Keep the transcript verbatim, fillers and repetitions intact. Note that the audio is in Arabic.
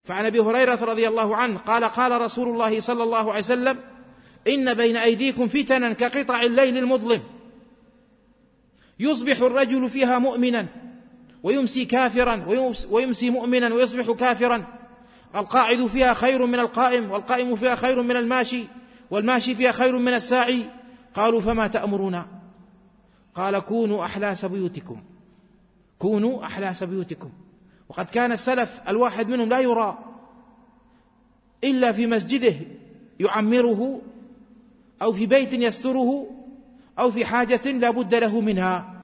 فعن أبي هريرة رضي الله عنه قال قال رسول الله صلى الله عليه وسلم: إن بين أيديكم فتنا كقطع الليل المظلم، يصبح الرجل فيها مؤمنا ويمسي كافرا، ويمسي مؤمنا ويصبح كافرا. القاعد فيها خير من القائم، والقائم فيها خير من الماشي، والماشي فيها خير من الساعي. قالوا: فما تأمرون؟ قال: كونوا أحلاس بيوتكم، كونوا أحلاس بيوتكم. وقد كان السلف الواحد منهم لا يرى إلا في مسجده يعمره، أو في بيت يستره، أو في حاجة لا بد له منها.